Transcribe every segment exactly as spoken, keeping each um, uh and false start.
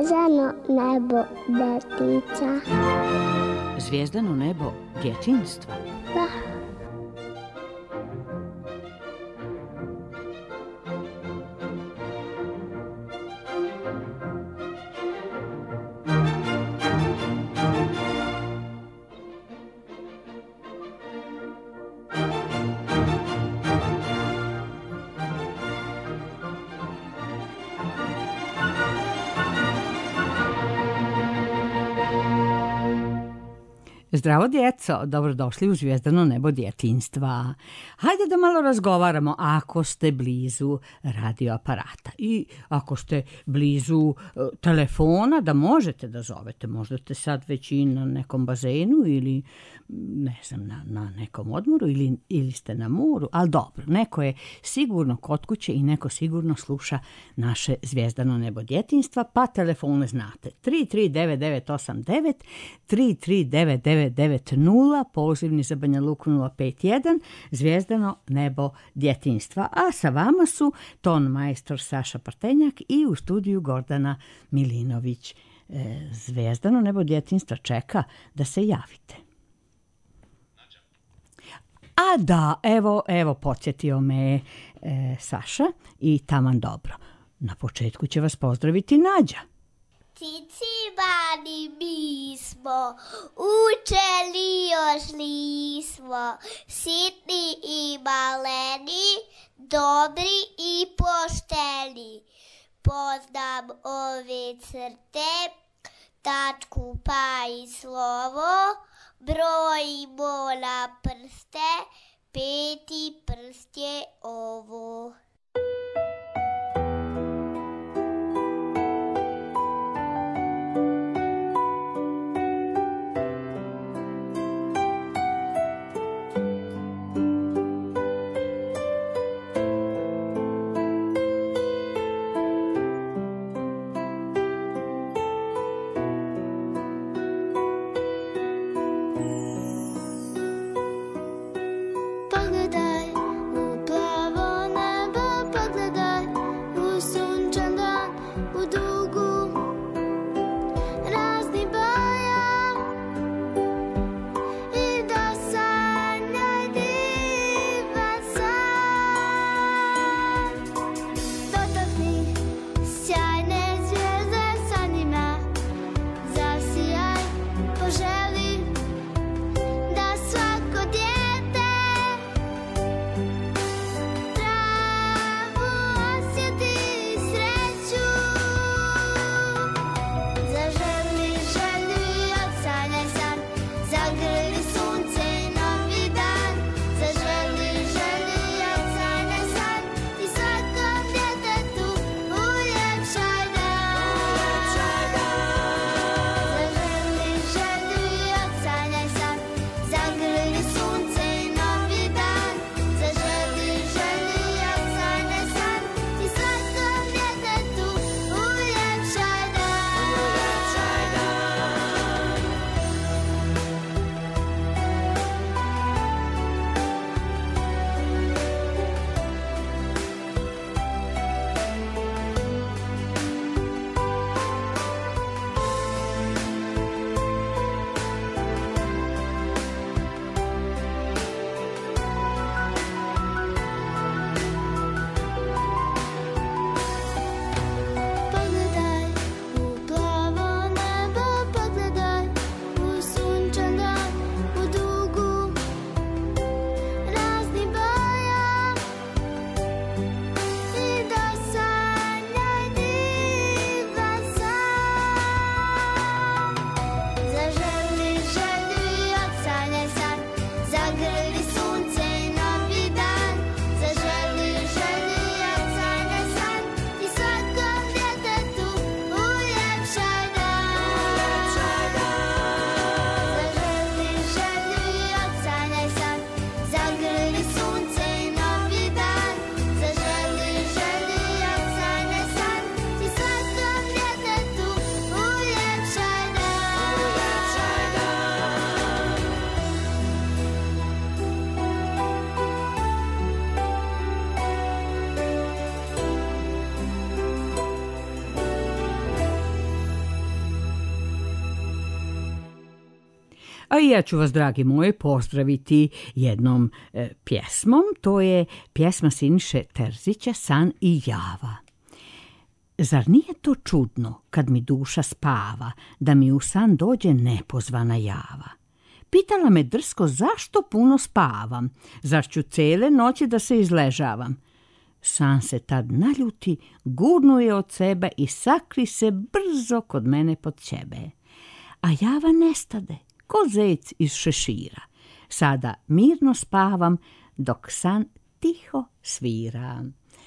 Zvijezdano nebo detica. Zvijezdano nebo djetinjstva? Da. Zdravo djeco, dobrodošli u Zvijezdano nebo djetinjstva. Hajde da malo razgovaramo ako ste blizu radioaparata i ako ste blizu uh, telefona da možete da zovete. Možda ste sad već i na nekom bazenu ili ne znam, na, na nekom odmoru ili, ili ste na moru, ali dobro, neko je sigurno kod kuće i neko sigurno sluša naše Zvijezdano nebo djetinjstva, pa telefone znate. tri tri devet devet osam devet, tri tri devet devet devet nula, pozivni za Banja Luku nula pet jedan, Zvijezdano nebo djetinjstva. A sa vama su ton majstor Saša Partenjak i u studiju Gordana Milinović. E, Zvijezdano nebo djetinjstva čeka da se javite. A da, evo, evo, podsjetio me e, Saša i taman dobro. Na početku će vas pozdraviti Nađa. Cicibani mi smo, učeni još nismo, sitni i maleni, dobri i pošteni. Poznam ove crte, tačku pa i slovo, brojimo na prste, peti prst je ovo. Pogledaj u plavo i ja ću vas, dragi moji, pozdraviti jednom e, pjesmom. To je pjesma Siniše Terzića, San i java. Zar nije to čudno kad mi duša spava, da mi u san dođe nepozvana java? Pitala me drsko zašto puno spavam, zašću cele noći da se izležavam. San se tad naljuti, gurnuje od sebe i sakri se brzo kod mene pod ćebe. A java nestade, ko zec iz šešira. Sada mirno spavam, dok san tiho svira.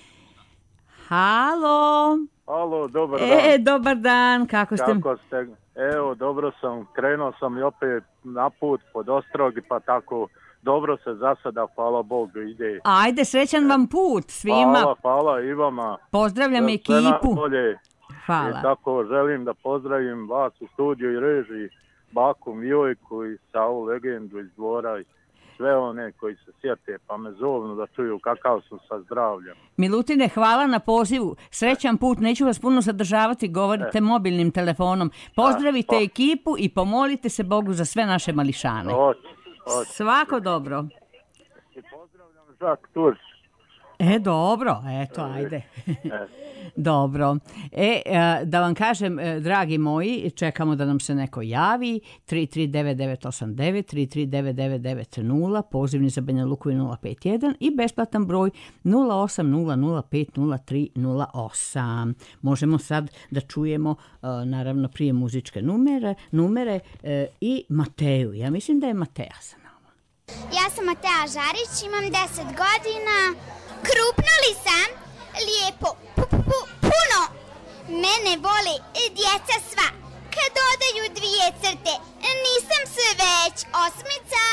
Halo! Halo, dobar dan. E, dobar dan, kako ste? Kako ste? Evo, dobro sam, krenuo sam i opet na put pod Ostrogi, pa tako dobro se za sada, hvala Bogu, ide. Ajde, srećan vam put svima. Hvala, hvala i vama. Pozdravljam Sve ekipu. najbolje. Hvala. I tako želim da pozdravim vas u studiju i režiji, Baku Milojku i Savu legendu iz Dvora i sve one koji se sjete pa me zovnu da čuju kakav su sa zdravljem. Milutine, hvala na pozivu. Srećan put, neću vas puno zadržavati, govorite e. mobilnim telefonom. Pozdravite e, ekipu i pomolite se Bogu za sve naše mališane. Oć, oć. Svako dobro. I pozdravljam Žak Turš. E, dobro, eto, ajde. Dobro. E, da vam kažem, dragi moji, čekamo da nam se neko javi. tri tri devet devet osam devet, tri tri devet devet devet nula, pozivni za Banja Luku je nula pet jedan i besplatan broj nula osam nula nula pet nula tri nula osam. Možemo sad da čujemo, naravno, prije muzičke numere, numere i Mateju. Ja mislim da je Mateja sa nama. Ja sam Mateja Žarić, imam deset godina. Krupno li sam? Lijepo, pu, pu, pu, puno. Mene vole djeca sva. Kad dodaju dvije crte, nisam sve već osmica.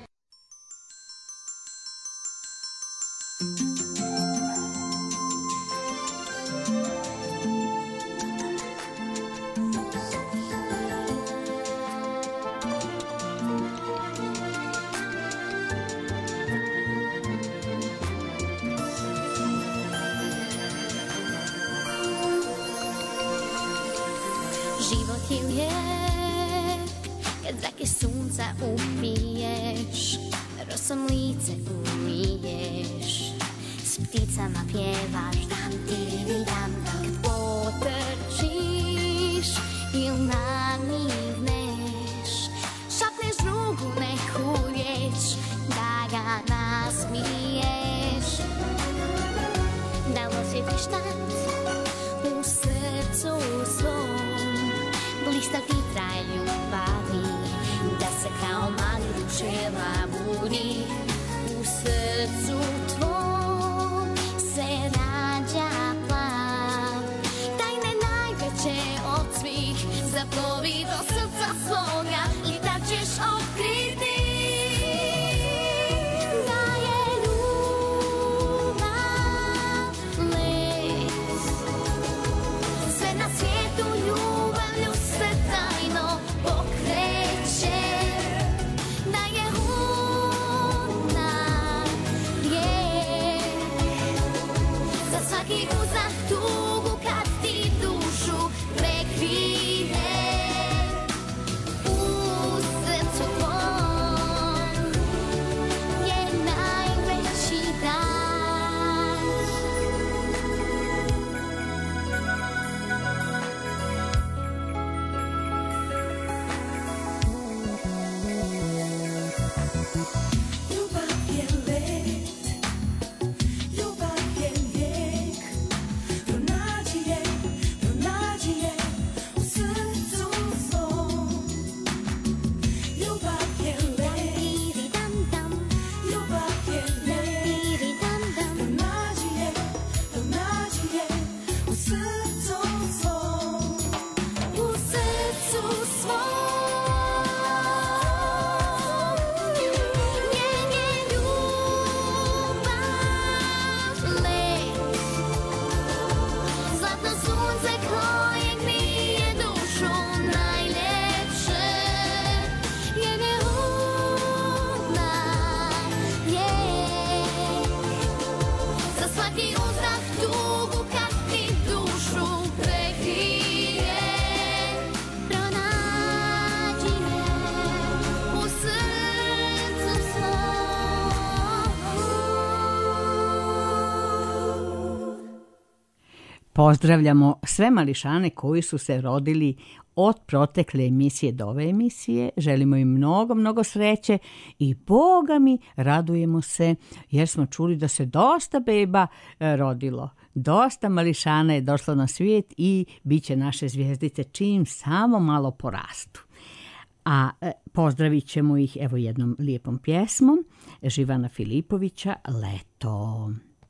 Život je lijep kad zrake sunca upiješ, rosom lice umiješ, s pticama pjevaš dam ti dam dam. Kad potrčiš ili namigneš, šapneš drugu neku riječ da ga nasmiješ, da osjetiš tad u srcu svom blista vitra ljubavi, da se kao mali duševa budi u srcu tvom se rađa plav, tajne najveće od svih zaplovi do srca svoga i tad ćeš otkriti da je ljubav let. Sve na svijetu ljubavlju se tajno pokreće, da je ona lijek. Za svaki uzdah tugu kad ti dušu prekvire, u srcu tvom je najveći dan. Ljubav je let, ljubav je lijek, Pozdravljamo sve mališane koji su se rodili od protekle emisije do ove emisije. Želimo im mnogo, mnogo sreće i Boga mi radujemo se jer smo čuli da se dosta beba rodilo. Dosta mališana je došlo na svijet i bit će naše zvijezdice čim samo malo porastu. A pozdravit ćemo ih evo jednom lijepom pjesmom Živana Filipovića Leto.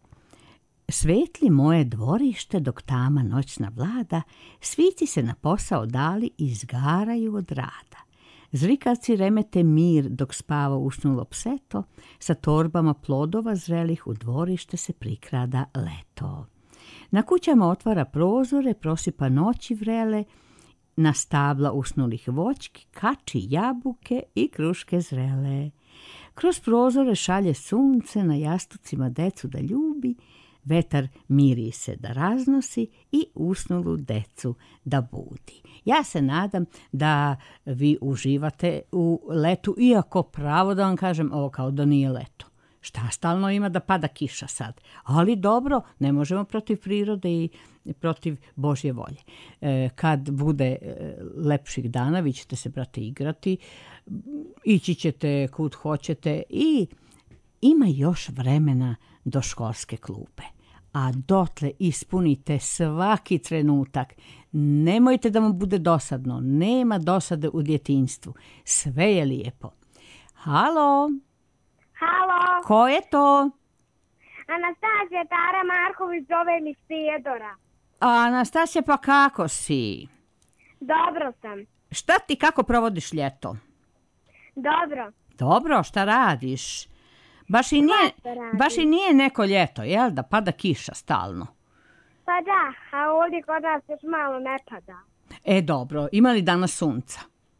Svetli moje dvorište dok tama noćna vlada, svici se na posao dali i izgaraju od rada. Zrikavci remete mir dok spava usnulo pseto, sa torbama plodova zrelih u dvorište se prikrada leto. Na kućama otvara prozore, prosipa noći vrele, na stabla usnulih voćki kači jabuke i kruške zrele. Kroz prozore šalje sunce, na jastucima decu da ljubi, vetar mirise da raznosi i usnulu decu da budi. Ja se nadam da vi uživate u letu, iako pravo da vam kažem, ovo kao da nije leto. Šta stalno ima da pada kiša sad? Ali dobro, ne možemo protiv prirode i protiv Božje volje. E, kad bude e, lepših dana, vi ćete se, brate, igrati, ići ćete kud hoćete i ima još vremena do školske klupe. A dotle ispunite svaki trenutak. Nemojte da vam bude dosadno. Nema dosade u djetinjstvu. Sve je lijepo. Halo? Halo? Ko je to? Anastasija Tara Marković, zove mi iz Prijedora. A, Anastasija, pa kako si? Dobro sam. Šta ti, kako provodiš ljeto? Dobro. Dobro, šta radiš? Baš i nije, baš i nije neko ljeto, jel da? Pada kiša stalno. Pa da, a ovdje kod nas još malo ne pada. E, dobro, ima li danas sunca?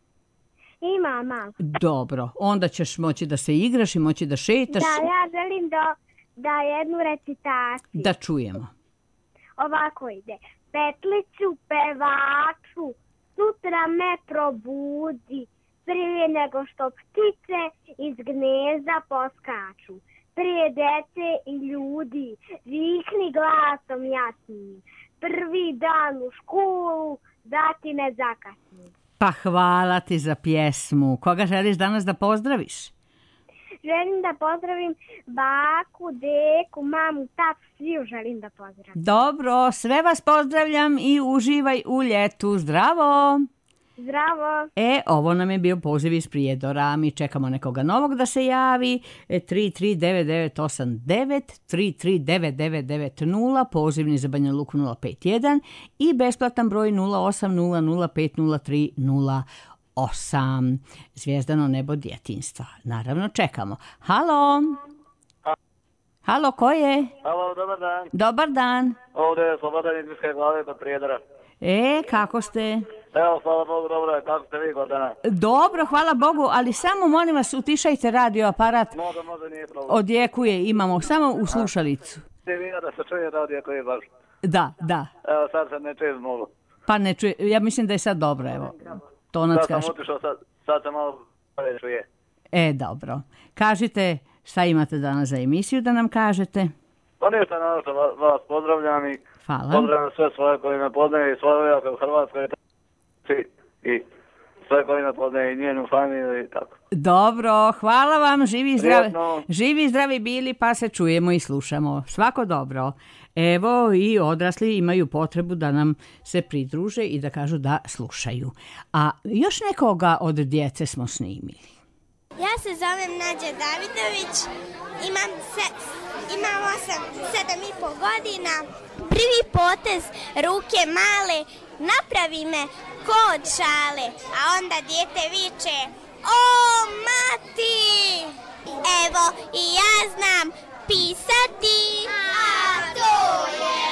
Ima malo. Dobro, onda ćeš moći da se igraš i moći da šetaš. Da, ja želim da, da jednu recitaciju. Da čujemo. Ovako ide. Petliću, pevaču, sutra me probudi, prije nego što ptice iz gnezda poskaču. Prije dece i ljudi, vikni glasom jasnim. Prvi dan u školu, da ti ne zakasni. Pa hvala ti za pjesmu. Koga želiš danas da pozdraviš? Želim da pozdravim baku, deku, mamu, tatu, sviju želim da pozdravim. Dobro, sve vas pozdravljam i uživaj u ljetu. Zdravo! Zdravo! E, ovo nam je bio poziv iz Prijedora. Mi čekamo nekoga novog da se javi. tri tri devet devet osam devet, tri tri devet devet devet nula, pozivni za Banja Luku nula pet jedan i besplatan broj nula osam nula nula pet nula tri nula osam. Zvijezdano nebo djetinjstva. Naravno, čekamo. Halo? Halo, ko je? Halo, dobar dan. Dobar dan. Ovdje je Slobodan iz Viške glave kod Prijedora. E, kako ste? Evo, hvala Bogu, dobro je. Kako ste vi, Gordana? Dobro, hvala Bogu, ali samo molim vas utišajte radio aparat. Može, može, nije problem. Odjekuje, imamo samo u slušalicu. Ti vi da se čuje radio koji je baš. Da, da. Evo, sad se ne čuje mnogo. Pa ne čuje, ja mislim da je sad dobro, evo. Tonac Sad sam kaže. otišao, sad, sad se malo bolje čuje. E, dobro. Kažite šta imate danas za emisiju da nam kažete. Pa ništa, naravno što vas, vas pozdravljam i Hvala. pozdravljam sve svoje koji me poznaje i svoje ujake u Hrvatskoj i sve koji me poznaje i njenu familiju i tako. Dobro, hvala vam, živi i zdravi, Prijetno. živi i zdravi bili, pa se čujemo i slušamo. Svako dobro. Evo i odrasli imaju potrebu da nam se pridruže i da kažu da slušaju. A još nekoga od djece smo snimili. Ja se zovem Nađa Davidović, imam, se, imam osam, sedam i po godina. Prvi potez ruke male napravi me ko od šale, a onda dijete viče: o, mati! Evo i ja znam pisati, a to je...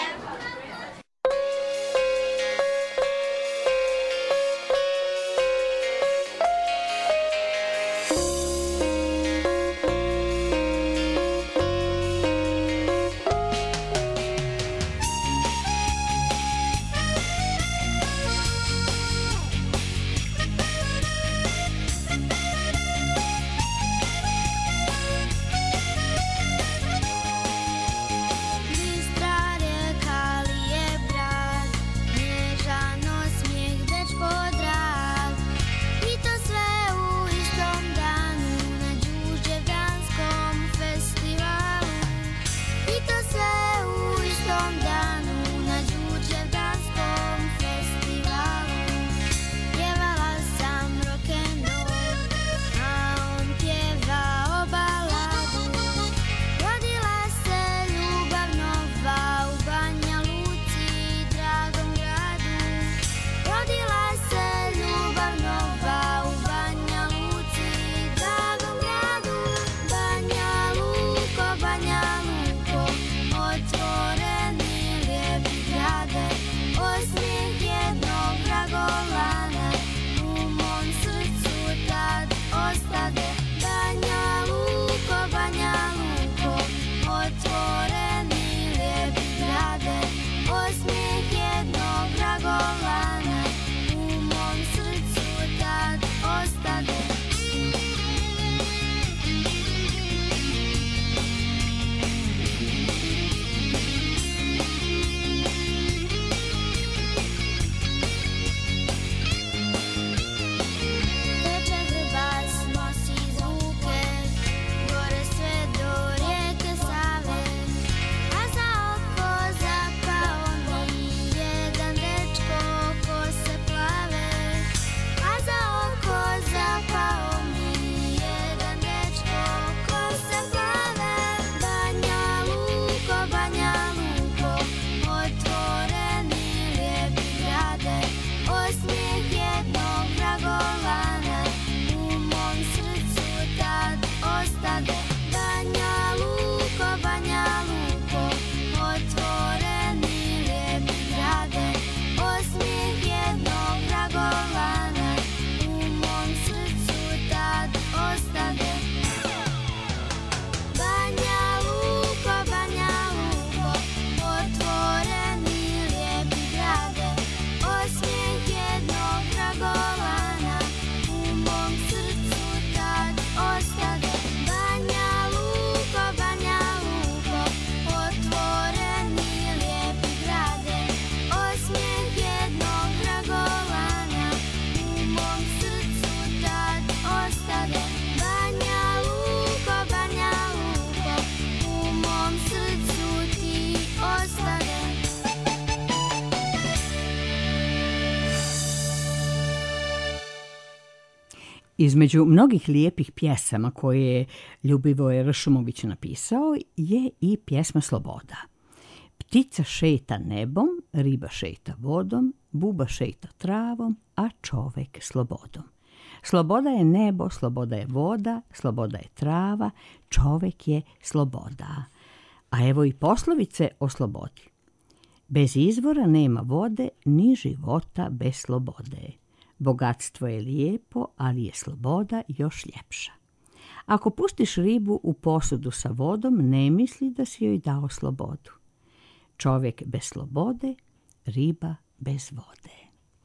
Između mnogih lijepih pjesama koje je Ljubivoje Ršumović napisao je i pjesma Sloboda. Ptica šeta nebom, riba šeta vodom, buba šeta travom, a čovek slobodom. Sloboda je nebo, sloboda je voda, sloboda je trava, čovek je sloboda. A evo i poslovice o slobodi. Bez izvora nema vode, ni života bez slobode. Bogatstvo je lijepo, ali je sloboda još ljepša. Ako pustiš ribu u posudu sa vodom, ne misli da si joj dao slobodu. Čovjek bez slobode, riba bez vode.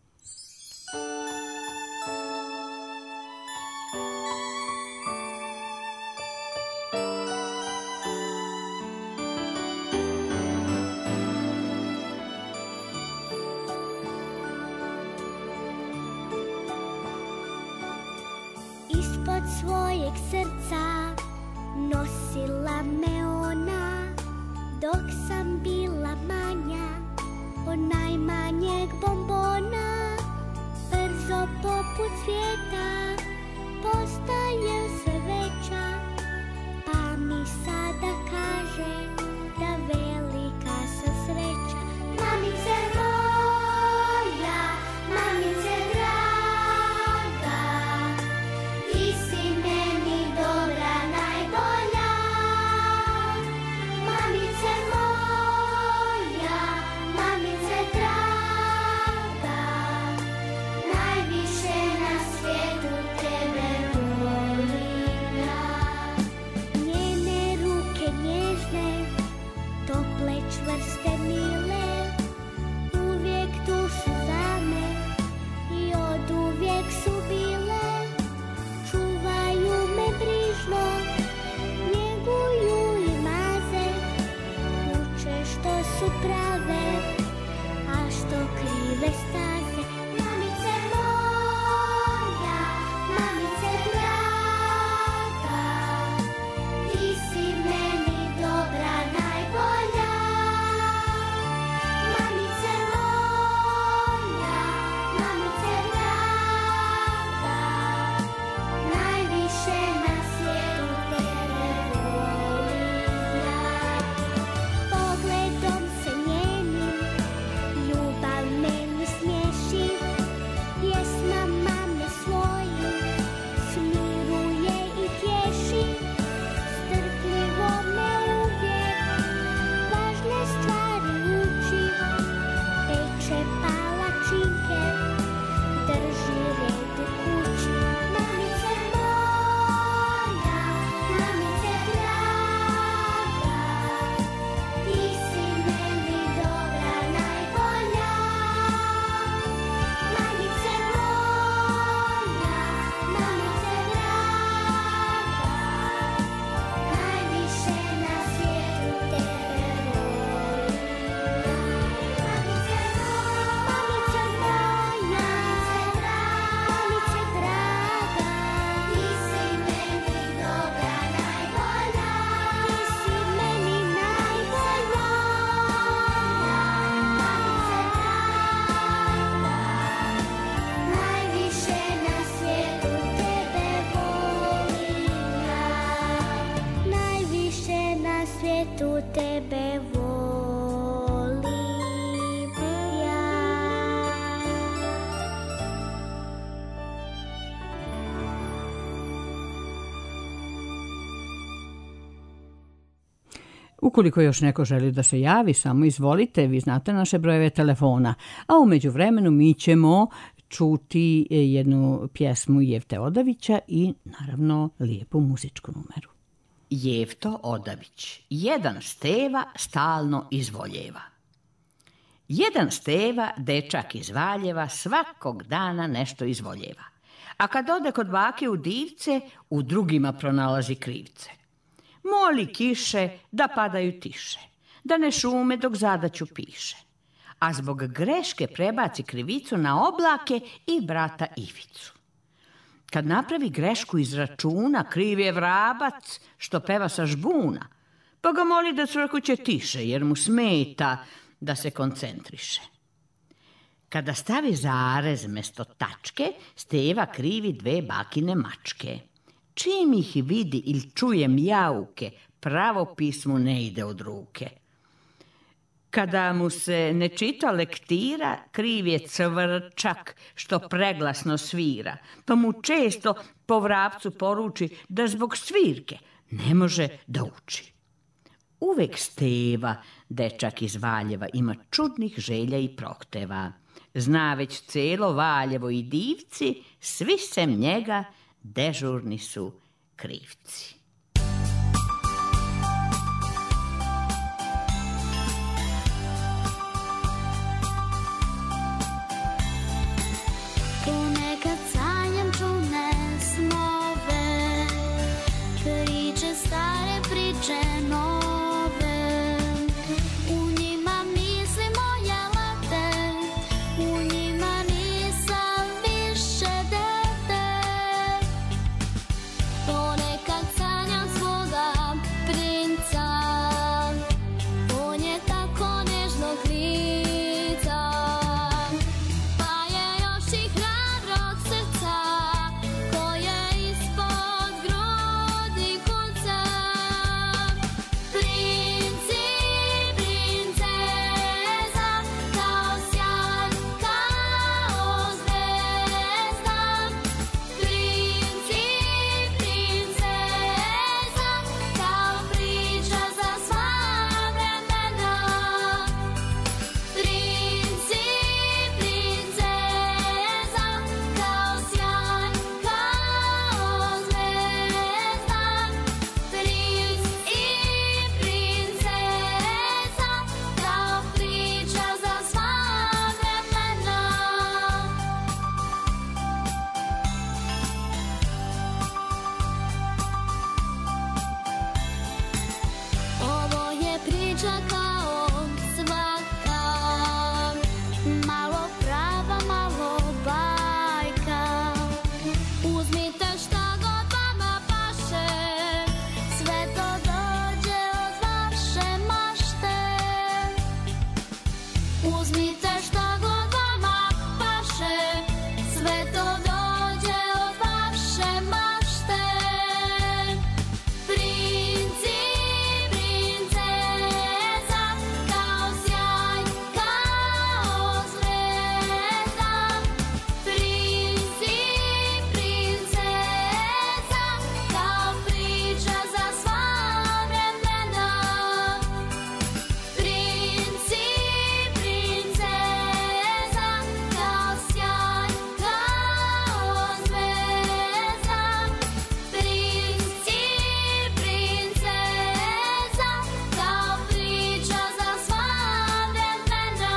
Ispod svojeg srca nosila me ona, dok sam bila manja od najmanjeg bombona. Brzo poput svijeta postajem sve veća, pa mi sada kaže da velika sam sreća. Mamice moja, mamice draga, ti si meni dobra najbolja. Mamice moja, mamice draga, najviše na svijetu tebe volim ja. Njene ruke nježne, tople, čvrste, mile, uvijek tu su za me i oduvijek su bile. Čuvaju me brižno, njeguju i maze, uče što su prave, a što krive staze. Mamice moja, mamice draga, ti si meni dobra najbolja. Mamice moja, mamice draga, najviše na svijetu tebe volim ja. Pogledom se njenim ljubav meni smiješi, pjesmama me svojim smiruje i tješi. Strpljivo me uvijek važne stvari uči, peče palačinke, drži red u kući. Mamice moja, mamice draga, ti si meni dobra najbolja. Mamice moja, mamice draga, najviše na svijetu tebe volim ja. Mamice moja, mamice draga, ti si meni dobra najbolja. Ti si meni najbolja. Mamice draga, najviše na svijetu tebe volim ja. Najviše na svijetu tebe volim ja. Ukoliko još neko želi da se javi, samo izvolite, vi znate naše brojeve telefona. A u međuvremenu mi ćemo čuti jednu pjesmu Jevte Odavića i naravno lijepu muzičku numeru. Jevto Odavić, jedan Steva stalno izvoljeva. Jedan Steva, dečak iz Valjeva, svakog dana nešto izvoljeva. A kad ode kod bake u divce, u drugima pronalazi krivce. Moli kiše da padaju tiše, da ne šume dok zadaću piše. A zbog greške prebaci krivicu na oblake i brata Ivicu. Kad napravi grešku iz računa, kriv je vrabac što peva sa žbuna, pa ga moli da crkuće tiše jer mu smeta da se koncentriše. Kada stavi zarez mesto tačke, Steva krivi dve bakine mačke. Čim ih vidi ili čuje mjauke, pravopis mu ne ide od ruke. Kada mu se ne čita lektira, kriv je cvrčak što preglasno svira, pa mu često po vrapcu poruči da zbog svirke ne može da uči. Uvek Steva, dečak iz Valjeva, ima čudnih želja i prohteva. Zna već celo Valjevo i divci, svi sem njega dežurni su krivci. Ponekad sanjam čudne snove, priče stare, priče nove. U njima misli moje lete, u njima nisam više dete. Ponekad sanjam svoga princa, on je tako nežnog lica, pa je još i hrabrog srca koje ispod grudi kuca. Princi, princeza, kao sjaj, kao zvezda. Princi, princeza, kao priča za sva vremena. Princi, princeza, kao sjaj, kao zvezda. Princ i princeza, kao priča za sva vremena. Ovo je priča kao svaka, malo prava, malo bajka. Uzmite šta god vama paše, sve to dođe od vaše mašte. Uzmite šta god vama paše, sve to dođe od vaše mašte. Princi, princeza, kao sjaj, kao zvezda. Princi, princeza, kao priča za sva vremena. Princi, princeza, kao sjaj, kao zvezda. Princi, princeza, kao priča za sva vremena.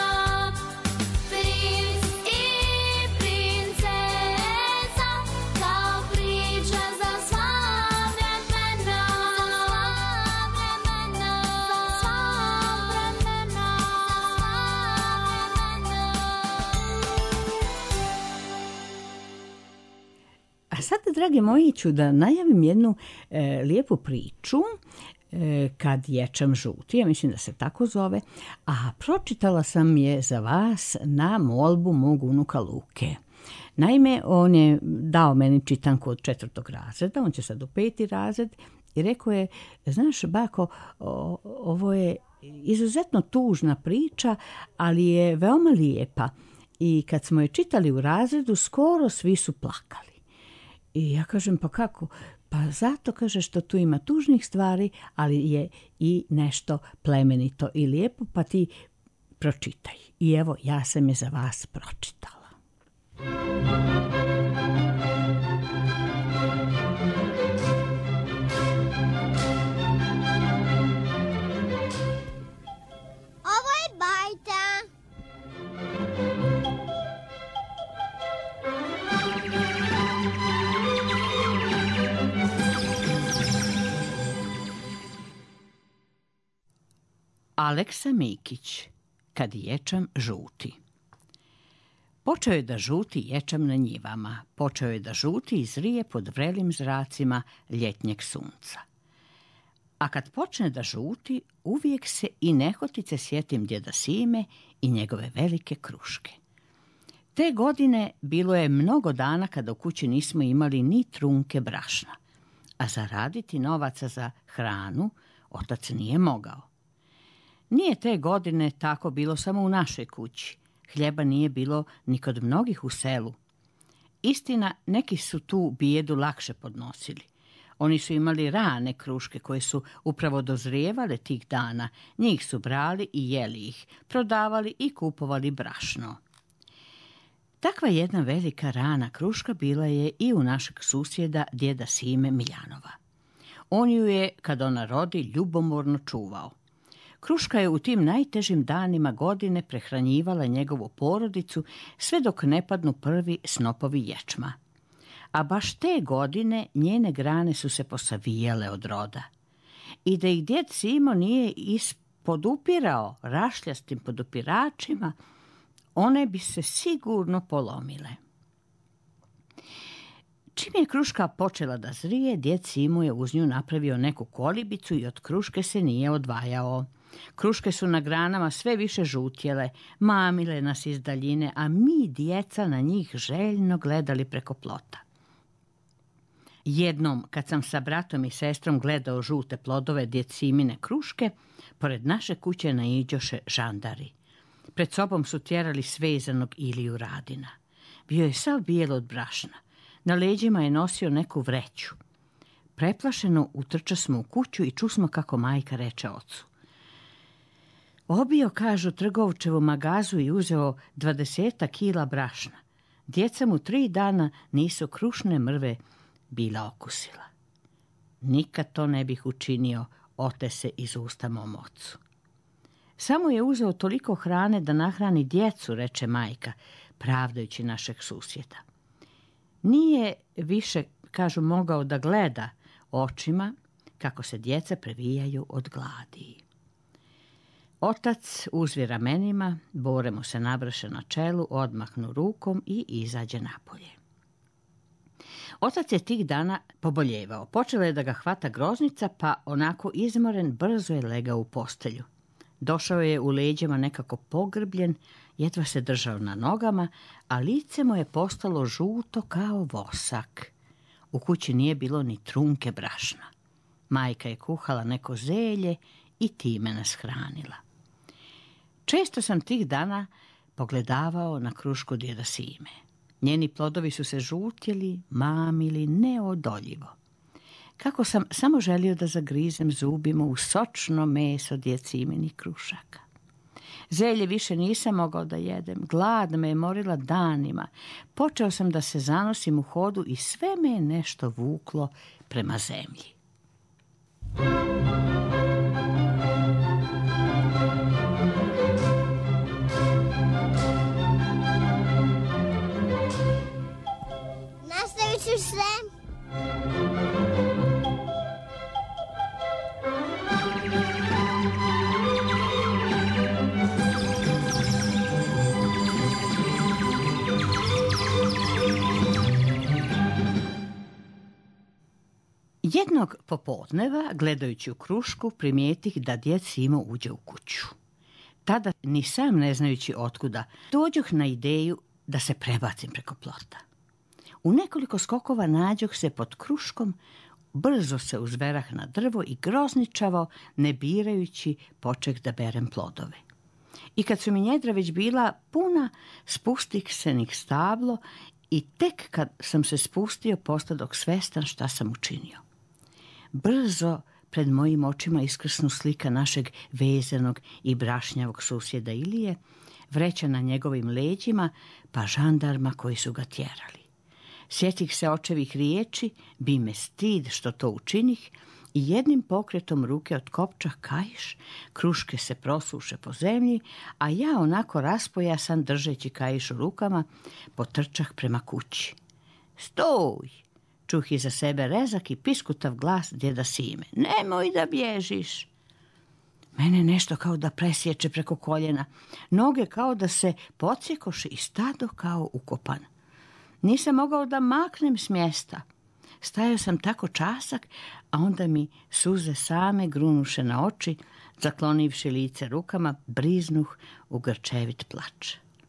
Princ i princeza, kao priča za sva vremena. Za A sad, dragi moji, ću da najavim jednu e, lijepu priču e, Kad ječam žuti, ja mislim da se tako zove, a pročitala sam je za vas na molbu mog unuka Luke. Naime, on je dao meni čitanku od četvrtog razreda, on će sad u peti razred i rekao je, znaš, bako, o, ovo je izuzetno tužna priča, ali je veoma lijepa. I kad smo je čitali u razredu, skoro svi su plakali. I ja kažem, pa kako? Pa zato, kaže, što tu ima tužnih stvari, ali je i nešto plemenito i lijepo, pa ti pročitaj. I evo, ja sam je za vas pročitala. Ovo je bajta. Aleksa Mikić, Kad ječam žuti. Počeo je da žuti ječam na njivama, počeo je da žuti izrije pod vrelim zracima ljetnjeg sunca. A kad počne da žuti, uvijek se i nehotice sjetim djeda Sime i njegove velike kruške. Te godine bilo je mnogo dana kada u kući nismo imali ni trunke brašna, a zaraditi novaca za hranu otac nije mogao. Nije te godine tako bilo samo u našoj kući. Hljeba nije bilo ni kod mnogih u selu. Istina, neki su tu bijedu lakše podnosili. Oni su imali rane kruške koje su upravo dozrijevale tih dana. Njih su brali i jeli ih, prodavali i kupovali brašno. Takva jedna velika rana kruška bila je i u našeg susjeda djeda Sime Miljanova. On ju je, kad ona rodi, ljubomorno čuvao. Kruška je u tim najtežim danima godine prehranjivala njegovu porodicu sve dok ne padnu prvi snopovi ječma. A baš te godine njene grane su se posavijale od roda. I da ih djed Simo nije ispodupirao rašljastim podupiračima, one bi se sigurno polomile. Čim je kruška počela da zrije, djed Simo je uz nju napravio neku kolibicu i od kruške se nije odvajao. Kruške su na granama sve više žutjele, mamile nas iz daljine, a mi, djeca, na njih željno gledali preko plota. Jednom, kad sam sa bratom i sestrom gledao žute plodove djed Simine kruške, pored naše kuće naiđoše žandari. Pred sobom su tjerali svezanog Iliju Radina. Bio je sav bijel od brašna. Na leđima je nosio neku vreću. Preplašeno utrča smo u kuću i čusmo kako majka reče ocu: obio, kažu, trgovčevu magazu i uzeo dvadeseta kila brašna. Djeca mu tri dana nisu krušne mrve bila okusila. Nikad to ne bih učinio, ote se iz usta mom ocu. Samo je uzeo toliko hrane da nahrani djecu, reče majka, pravdajući našeg susjeda. Nije više, kažu, mogao da gleda očima kako se djeca previjaju od gladi. Otac uzvi ramenima, bore mu se nabrše na čelu, odmahnu rukom i izađe napolje. Otac je tih dana poboljevao. Počela je da ga hvata groznica, pa onako izmoren brzo je legao u postelju. Došao je u leđima nekako pogrbljen, jedva se držao na nogama, a lice mu je postalo žuto kao vosak. U kući nije bilo ni trunke brašna. Majka je kuhala neko zelje i time nas hranila. Često sam tih dana pogledavao na krušku djeda Sime. Njeni plodovi su se žutjeli, mamili neodoljivo. Kako sam samo želio da zagrizem zubima u sočno meso djed Siminih krušaka. Zelje više nisam mogao da jedem, glad me je morila danima. Počeo sam da se zanosim u hodu i sve me je nešto vuklo prema zemlji. Nastavit ću sve. Jednog popodneva, gledajući u krušku, primijetih da djed Simo uđe u kuću. Tada, ni sam ne znajući otkuda, dođoh na ideju da se prebacim preko plota. U nekoliko skokova nađoh se pod kruškom, brzo se uzverah na drvo i grozničavo, ne birajući, počeh da berem plodove. I kad su mi njedra već bila puna, spustih se nih stablo i tek kad sam se spustio, postadok svestan šta sam učinio. Brzo pred mojim očima iskrsnu slika našeg vezanog i brašnjavog susjeda Ilije, vreća na njegovim leđima, pa žandarma koji su ga tjerali. Sjetih se očevih riječi, bi me stid što to učinih, i jednim pokretom ruke otkopčah kaiš, kruške se prosuše po zemlji, a ja onako raspojasan, držeći kaiš u rukama, potrčah prema kući. Stoj! Čuh iza sebe rezak i piskutav glas djeda Sime. Nemoj da bježiš! Mene nešto kao da presječe preko koljena, noge kao da se podsjekoše i stado kao ukopan. Nisam mogao da maknem s mjesta. Stajao sam tako časak, a onda mi suze same grunuše na oči, zaklonivši lice rukama, briznuh u grčevit plač.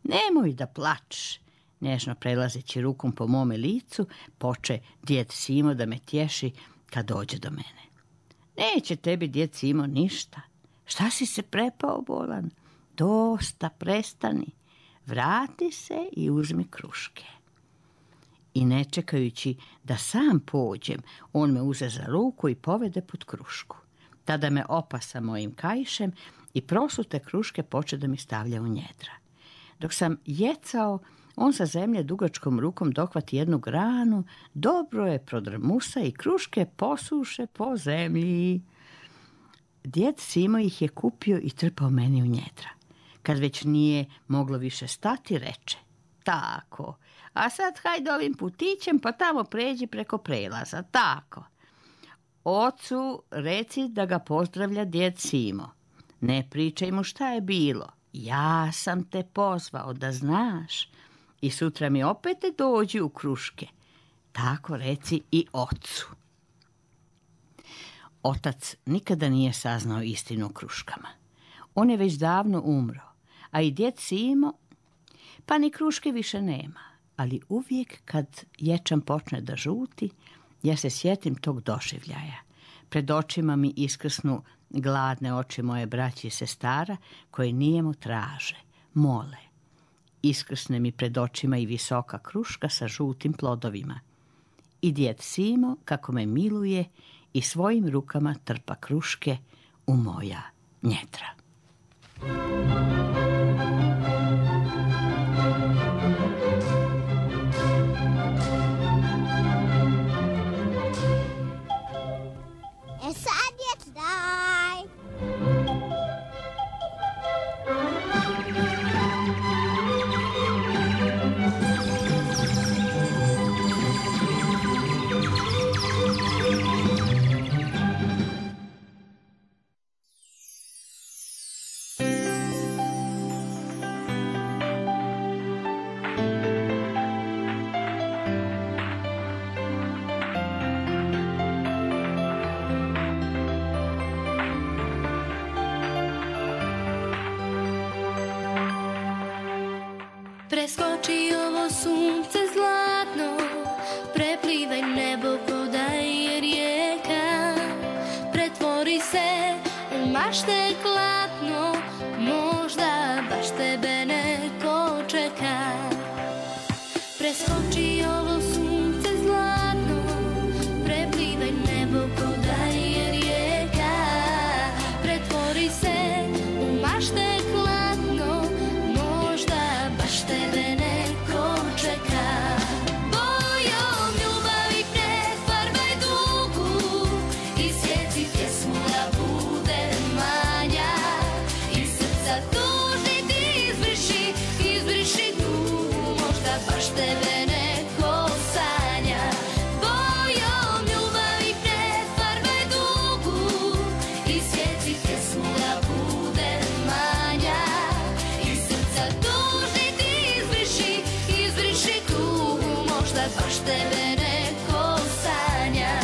Nemoj da plačeš. Nežno prelazeći rukom po mome licu, poče djed Simo da me tješi kad dođe do mene. Neće tebi, djed Simo, ništa. Šta si se prepao, bolan? Dosta, prestani. Vrati se i uzmi kruške. I ne čekajući da sam pođem, on me uze za ruku i povede pod krušku. Tada me opasa mojim kaišem i prosute kruške poče da mi stavlja u njedra. Dok sam jecao, on sa zemlje dugačkom rukom dohvati jednu granu, dobro je prodrmusa i kruške posuše po zemlji. Djed Simo ih je kupio i trpao meni u njedra. Kad već nije moglo više stati, reče: tako, a sad hajde ovim putićem pa tamo pređi preko prelaza, tako. Ocu reci da ga pozdravlja djed Simo. Ne pričaj mu šta je bilo. Ja sam te pozvao da znaš. I sutra mi opet dođi u kruške. Tako reci i ocu. Otac nikada nije saznao istinu o kruškama. On je već davno umro, a i djed Simo, pa ni kruške više nema. Ali uvijek kad ječam počne da žuti, ja se sjetim tog doživljaja. Pred očima mi iskrsnu gladne oči moje braće i sestara koje nijemo traže, mole. Iskrsne mi pred očima i visoka kruška sa žutim plodovima. I djed Simo, kako me miluje, i svojim rukama trpa kruške u moja njedra. E sad je daj. Preskoči ovo sunce zlatno, preplivaj nebo ko da je rijeka. Pretvori se u mašte klatno, možda baš tebe neko čeka. Preskoči ovo sunce zlatno, preplivaj nebo ko da je rijeka. Pretvori se u mašte klatno, možda baš tebe neko čeka. Bojom ljubavi pretvarvaj dugu i sjeci pjesmu da bude manja. Iz srca tužni ti izbriši, izbriši tugu, možda baš tebe neko sanja. Bojom ljubavi pretvarvaj dugu i sjeci pjesmu da bude manja. Iz srca tužni ti izbriši, izbriši tugu, možda baš tebe neko sanja.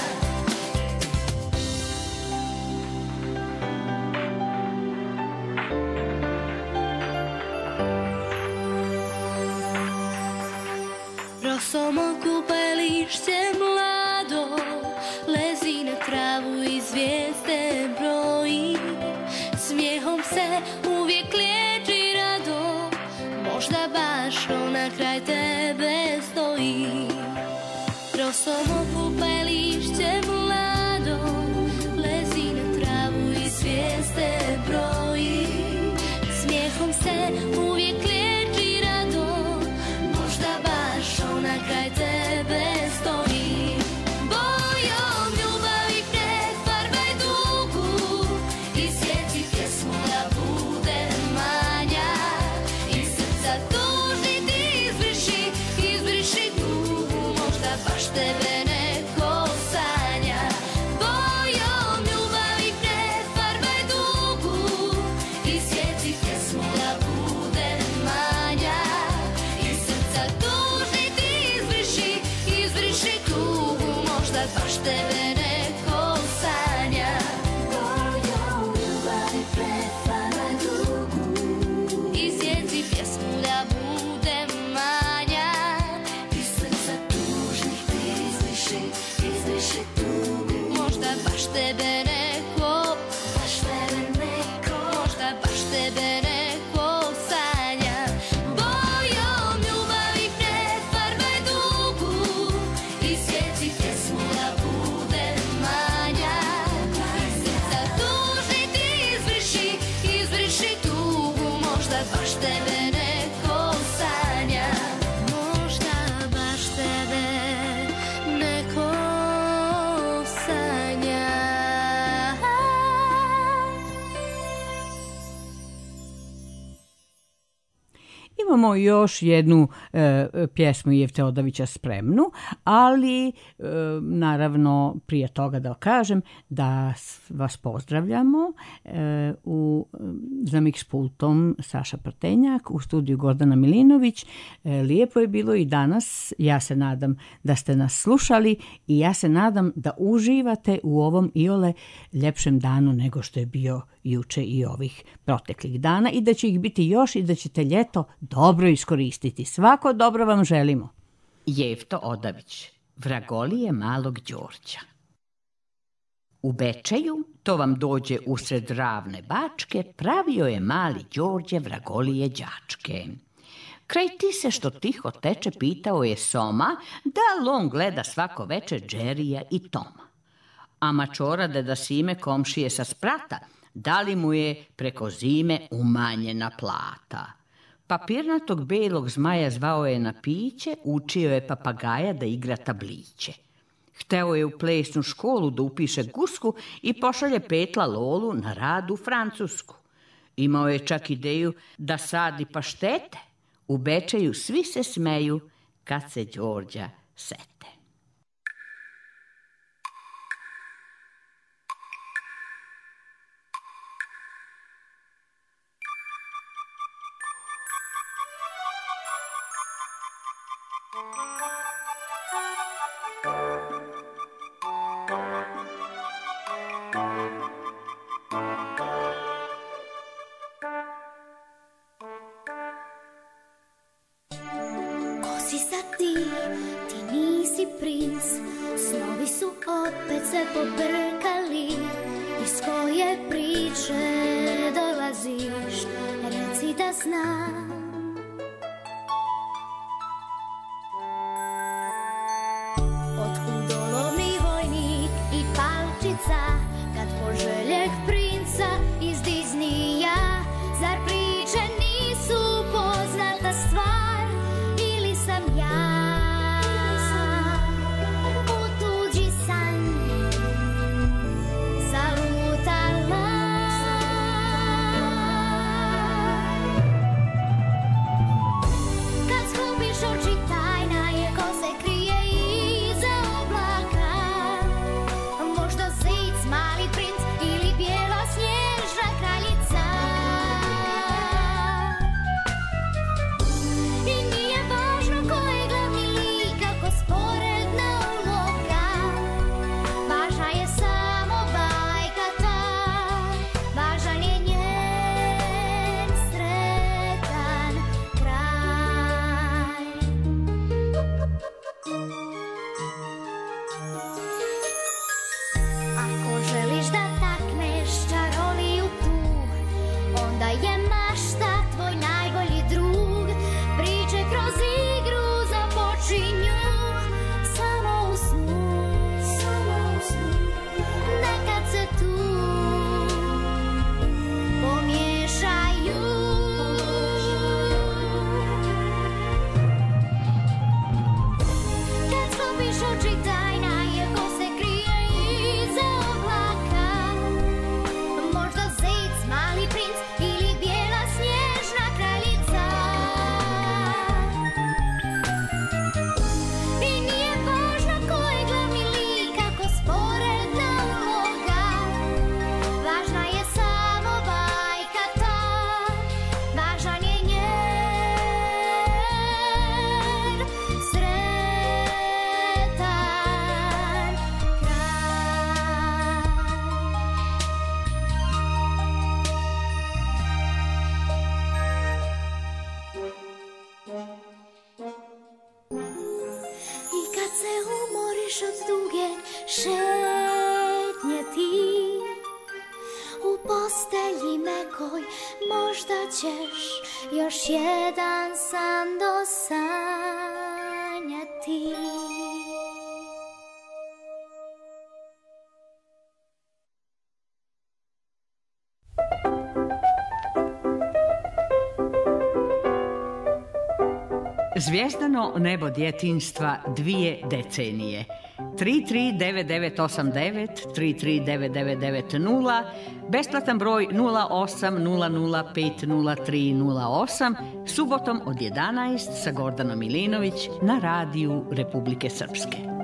Rosom okupališće mlado, lezi na travu i zvijezde broji. Smijehom se uvijek liječi rado, možda baš ona kraj tebe stoji. Rosom okupališće mlado, lezi na travu i zvijezde broji. Smijehom se uvijek liječi rado, možda baš ona kraj tebe stoji. Bojom ljubavi pretvarvaj dugu i sjeci pjesmu da bude manja. Iz srca tužni ti izbriši, izbriši tugu, možda baš tebe neko sanja. Bojom ljubavi pretvarvaj dugu i sjeci pjesmu da bude manja. Iz srca tužni ti izbriši, izbriši tugu, možda baš tebe neko sanja. Bojom ljubavi pretvarvaj imamo još jednu e, pjesmu Jefte Odavića spremnu, ali e, naravno prije toga da kažem da vas pozdravljamo e, u za miks pultom Saša Prtenjak, u studiju Gordana Milinović. E, lijepo je bilo i danas. Ja se nadam da ste nas slušali i ja se nadam da uživate u ovom iole ljepšem danu nego što je bio juče i ovih proteklih dana i da će ih biti još i da ćete ljeto dobro iskoristiti. Svako dobro vam želimo. Jefto Odavić, Vragolije malog Đorđa. U Bečeju, to vam dođe usred ravne bačke, pravio je mali Đorđe Vragolije đačke. Kraj Tise što tiho teče pitao je Soma da li on gleda svako večer Džerija i Toma. A mačora deda Sime komšije sa sprata, da li mu je preko zime umanjena plata. Papirnatog belog zmaja zvao je na piće, učio je papagaja da igra tabliće. Hteo je u plesnu školu da upiše gusku i pošalje Petla Lolu na rad u Francusku. Imao je čak ideju da sadi paštete. U Bečeju svi se smeju kad se Đorđa sete. Još jedan san dosanjati. Zvijezdano nebo djetinjstva dvije decenije. tri tri devet devet osam devet, tri tri devet devet devet nula, besplatan broj nula osam nula nula pet nula tri nula osam, subotom od jedanaest sa Gordanom Milinović na Radiju Republike Srpske.